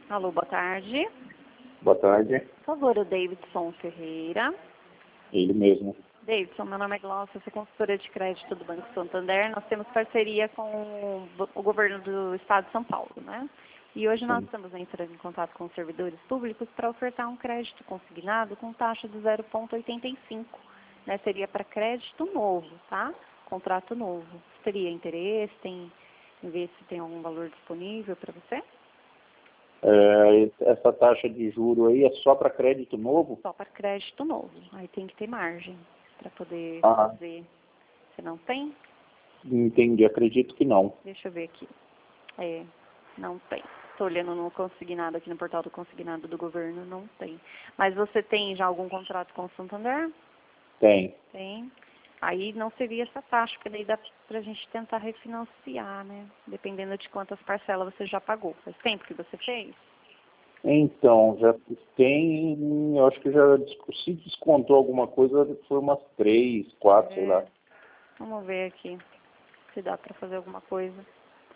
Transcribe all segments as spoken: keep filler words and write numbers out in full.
Alô, boa tarde. Boa tarde. Por favor, o Davidson Ferreira. Ele mesmo. Davidson, meu nome é Glaucia, eu sou consultora de crédito do Banco Santander. Nós temos parceria com o governo do estado de São Paulo, né? E hoje nós Sim. estamos entrando em contato com os servidores públicos para ofertar um crédito consignado com taxa de zero vírgula oitenta e cinco. Né? Seria para crédito novo, tá? Contrato novo. Você teria interesse em, em ver se tem algum valor disponível para você? É, essa taxa de juro aí é só para crédito novo? Só para crédito novo. Aí tem que ter margem para poder Ah, fazer. Você não tem? entendi. Acredito que não. Deixa eu ver aqui. É, não tem. Estou olhando no consignado aqui no portal do consignado do governo, não tem. Mas você tem já algum contrato com o Santander? Tem. Tem. Aí não seria essa taxa, porque daí dá pra gente tentar refinanciar, né? Dependendo de quantas parcelas você já pagou. Faz tempo que você fez? Então, já tem, eu acho que já se descontou alguma coisa, foi umas três, quatro, sei lá. É. Vamos ver aqui se dá pra fazer alguma coisa.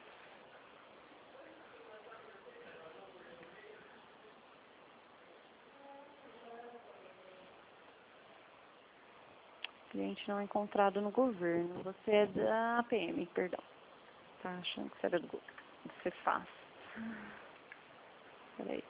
Cliente não encontrado no governo. Você é da P M, perdão. Tá achando que você era do governo. Você faz. Peraí.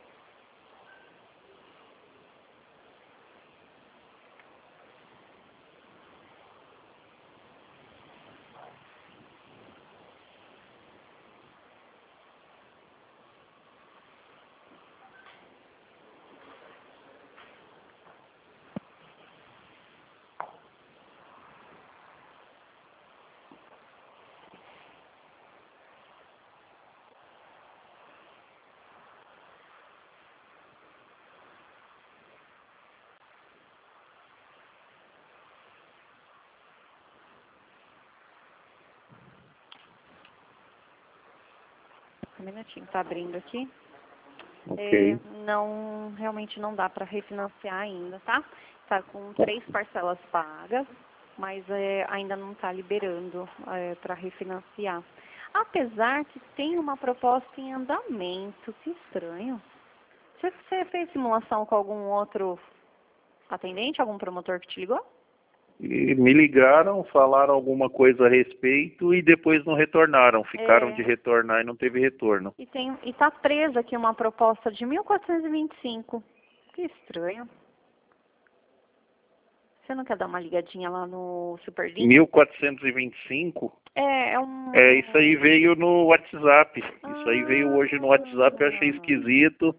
Um minutinho, tá abrindo aqui. Ok. É, não, realmente não dá para refinanciar ainda, tá? Tá com três parcelas pagas, mas é, ainda não está liberando é, para refinanciar. Apesar que tem uma proposta em andamento, que estranho. Você, você fez simulação com algum outro atendente, algum promotor que te ligou? E me ligaram, falaram alguma coisa a respeito e depois não retornaram. Ficaram de É, retornar e não teve retorno. e tem, e tá presa aqui uma proposta de mil quatrocentos e vinte e cinco. Que estranho. Você não quer dar uma ligadinha lá no Superlink? mil quatrocentos e vinte e cinco? É, é um... É, isso aí veio no WhatsApp. Isso aí veio hoje no WhatsApp, eu achei Ah, esquisito.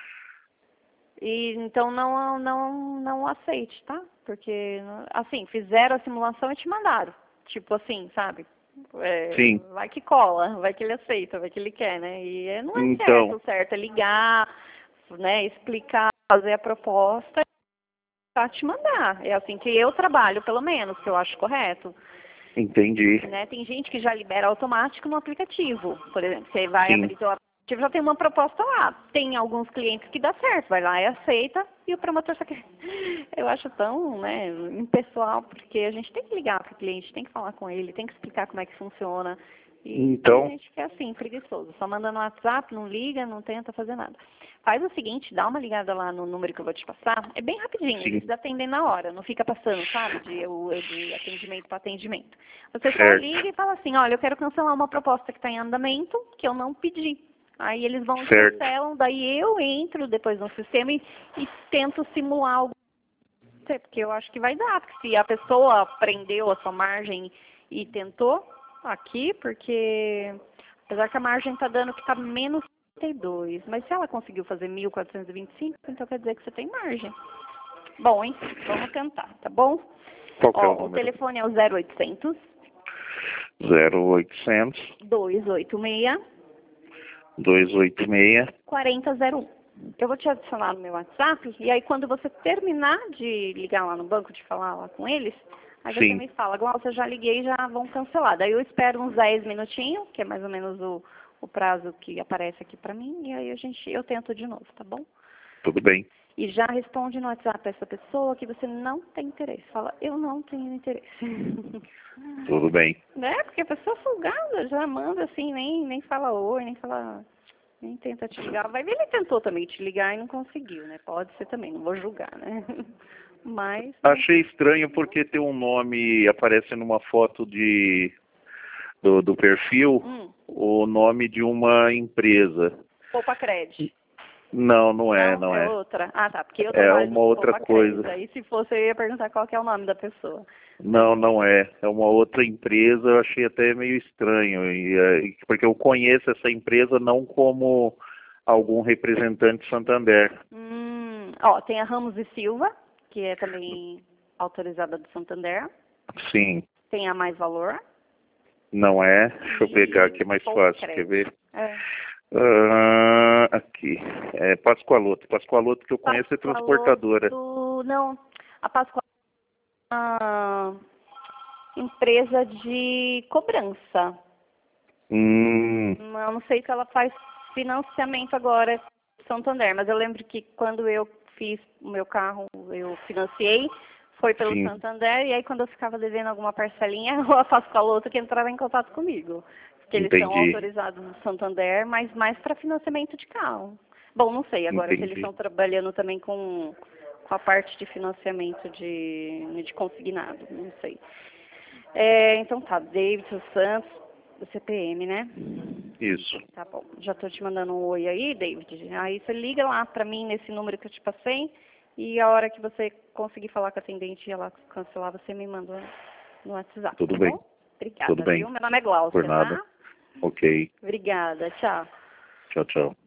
e então não, não, não aceite, tá? Porque, assim, fizeram a simulação e te mandaram. Tipo assim, sabe? É, Sim. vai que cola, vai que ele aceita, vai que ele quer, né? E é- não é certo, Então, o certo é ligar, né? Explicar, fazer a proposta e pra te mandar. É assim que eu trabalho, pelo menos, que eu acho correto. entendi. Né? Tem gente que já libera automático no aplicativo. Por exemplo, você vai Sim. abrir seu aplicativo, já tem uma proposta lá. Tem alguns clientes que dá certo, vai lá e aceita, e o promotor só quer... Eu acho tão, né, impessoal, porque a gente tem que ligar para o cliente, tem que falar com ele, tem que explicar como é que funciona. E tem Então, gente que é assim, preguiçoso, só manda no WhatsApp, não liga, não tenta fazer nada. Faz o seguinte, dá uma ligada lá no número que eu vou te passar, é bem rapidinho, sim. eles atendem na hora, não fica passando, sabe, de, de atendimento para atendimento. Você só Certo. liga e fala assim, olha, eu quero cancelar uma proposta que está em andamento, que eu não pedi. Aí eles vão e Certo. cancelam, daí eu entro depois no sistema e, e tento simular algo, porque eu acho que vai dar, porque se a pessoa prendeu a sua margem e tentou aqui, porque apesar que a margem está dando que está menos trinta e dois, mas se ela conseguiu fazer mil quatrocentos e vinte e cinco, então quer dizer que você tem margem. Bom, enfim, vamos tentar, tá bom? Qual que é o Ó, o número? telefone é o zero oitocentos, zero oitocentos, dois oito seis, duzentos e oitenta e seis. quatro zero zero um. Eu vou te adicionar no meu WhatsApp, e aí quando você terminar de ligar lá no banco, de falar lá com eles, aí você Sim. me fala, Glaucia, eu já liguei e já vão cancelar. Daí eu espero uns dez minutinhos, que é mais ou menos o, o prazo que aparece aqui pra mim, e aí a gente, eu tento de novo, tá bom? Tudo bem. E já responde no WhatsApp essa pessoa que você não tem interesse. Fala, eu não tenho interesse. Tudo bem. Né? Porque a pessoa folgada já manda assim, nem, nem fala oi, nem fala Nem tenta te ligar. Vai ver, ele tentou também te ligar e não conseguiu, né? Pode ser também, não vou julgar, né? Mas... Achei estranho porque tem um nome, aparece numa foto de, do, do perfil, hum. o nome de uma empresa. Poupa Cred. Não, não é, não, não é. É outra. Ah, tá, porque eu É uma outra coisa. Aí se fosse, eu ia perguntar qual que é o nome da pessoa. Não, não é. É uma outra empresa, eu achei até meio estranho, e, porque eu conheço essa empresa não como algum representante Santander. Hum, ó, tem a Ramos e Silva, que é também autorizada do Santander. Sim. Tem a Mais Valor. Não é? Deixa eu pegar aqui, é mais fácil, quer ver? É. Uh, aqui, é Pascoaloto. Pascoaloto que eu conheço Pascoaloto, é transportadora. Não, a Pascoaloto é uma empresa de cobrança. Hum. Eu não sei se ela faz financiamento agora Santander, mas eu lembro que quando eu fiz o meu carro, eu financiei, foi pelo Sim. Santander, e aí quando eu ficava devendo alguma parcelinha, a Pascoaloto que entrava em contato comigo. Porque eles Entendi. são autorizados no Santander, mas mais para financiamento de carro. Bom, não sei agora Entendi. se eles estão trabalhando também com, com a parte de financiamento de, de consignado, não sei. É, então tá, Davidson Santos, do C P M, né? Isso. Tá bom, já tô te mandando um oi aí, David. Aí você liga lá pra mim nesse número que eu te passei e a hora que você conseguir falar com a atendente e ela cancelar, você me manda no WhatsApp. Tudo tá bem. Bom? Obrigada, Tudo bem. viu? Meu nome é Glaucia, Por nada. tá? Ok. Obrigada, tchau. Tchau, tchau.